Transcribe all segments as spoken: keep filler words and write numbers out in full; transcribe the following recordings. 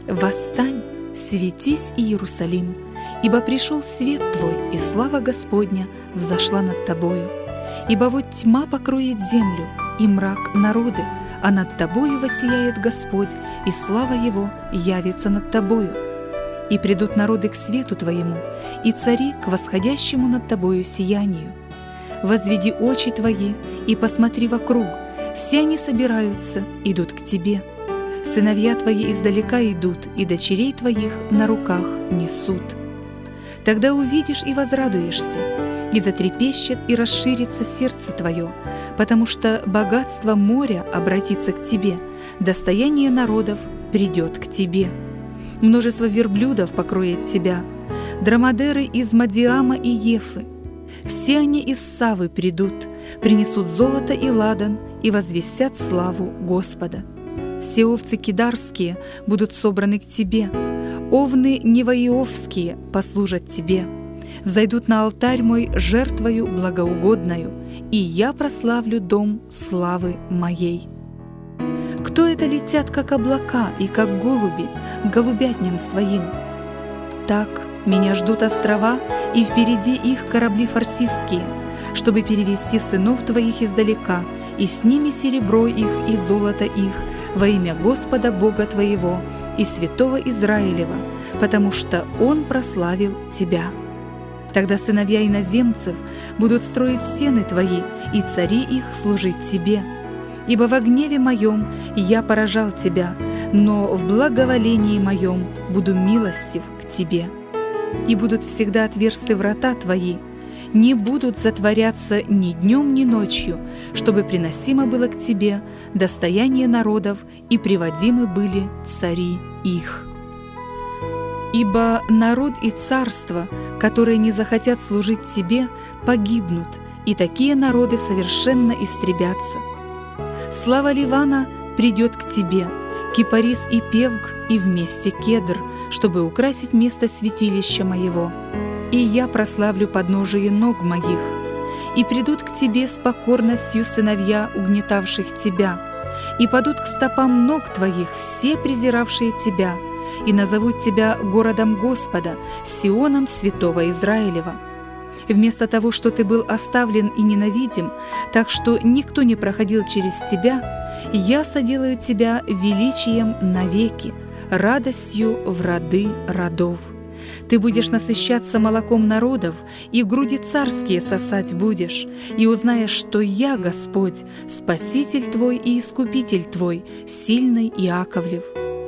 Восстань, светись, Иерусалим, ибо пришел свет твой, и слава Господня взошла над тобою. Ибо вот тьма покроет землю, и мрак народы, а над тобою воссияет Господь, и слава Его явится над тобою. И придут народы к свету твоему, и цари к восходящему над тобою сиянию. Возведи очи твои и посмотри вокруг, все они собираются, идут к тебе. Сыновья твои издалека идут, и дочерей твоих на руках несут. Тогда увидишь и возрадуешься, и затрепещет и расширится сердце твое, потому что богатство моря обратится к тебе, достояние народов придет к тебе. Множество верблюдов покроет тебя, драмадеры из Мадиама и Ефы. Все они из Савы придут, принесут золото и ладан и возвестят славу Господа. Все овцы кидарские будут собраны к тебе, овны неваиовские послужат тебе. Взойдут на алтарь мой жертвою благоугодною, и я прославлю дом славы моей. Кто это летят, как облака и как голуби, к голубятням своим? Так меня ждут острова, и впереди их корабли фарсистские, чтобы перевести сынов твоих издалека, и с ними серебро их и золото их, во имя Господа Бога твоего и святого Израилева, потому что Он прославил тебя. Тогда сыновья иноземцев будут строить стены твои, и цари их служить тебе. Ибо во гневе моем я поражал тебя, но в благоволении моем буду милостив к тебе. И будут всегда отверсты врата твои, не будут затворяться ни днем, ни ночью, чтобы приносимо было к тебе достояние народов и приводимы были цари их. Ибо народ и царство, которые не захотят служить тебе, погибнут, и такие народы совершенно истребятся. Слава Ливана придет к тебе, кипарис и певг, и вместе кедр, чтобы украсить место святилища моего. И я прославлю подножие ног моих, и придут к тебе с покорностью сыновья, угнетавших тебя, и падут к стопам ног твоих все презиравшие тебя, и назовут тебя городом Господа, Сионом святого Израилева. Вместо того, что ты был оставлен и ненавидим, так что никто не проходил через тебя, я соделаю тебя величием навеки, радостью в роды родов. Ты будешь насыщаться молоком народов, и груди царские сосать будешь, и узнаешь, что я, Господь, Спаситель твой и Искупитель твой, сильный Иаковлев.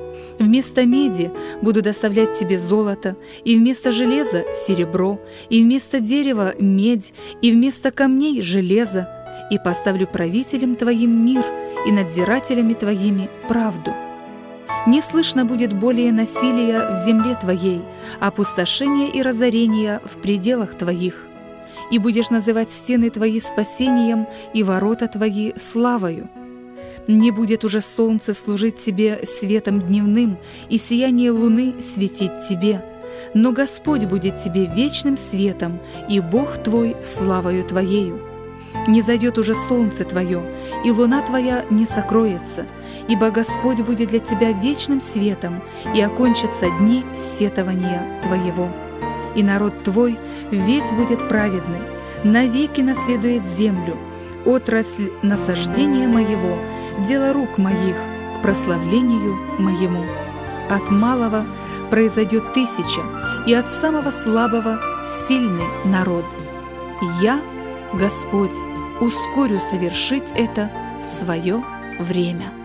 Вместо меди буду доставлять тебе золото, и вместо железа – серебро, и вместо дерева – медь, и вместо камней – железо, и поставлю правителем твоим мир, и надзирателями твоими правду. Не слышно будет более насилия в земле твоей, опустошения и разорения в пределах твоих. И будешь называть стены твои спасением и ворота твои славою. Не будет уже солнце служить тебе светом дневным, и сияние луны светить тебе. Но Господь будет тебе вечным светом, и Бог твой славою твоею. Не зайдет уже солнце твое, и луна твоя не сокроется, ибо Господь будет для тебя вечным светом, и окончатся дни сетования твоего. И народ твой весь будет праведный, навеки наследует землю, отрасль насаждения моего, дело рук моих к прославлению моему. От малого произойдет тысяча, и от самого слабого сильный народ. Я, Господь, ускорю совершить это в свое время.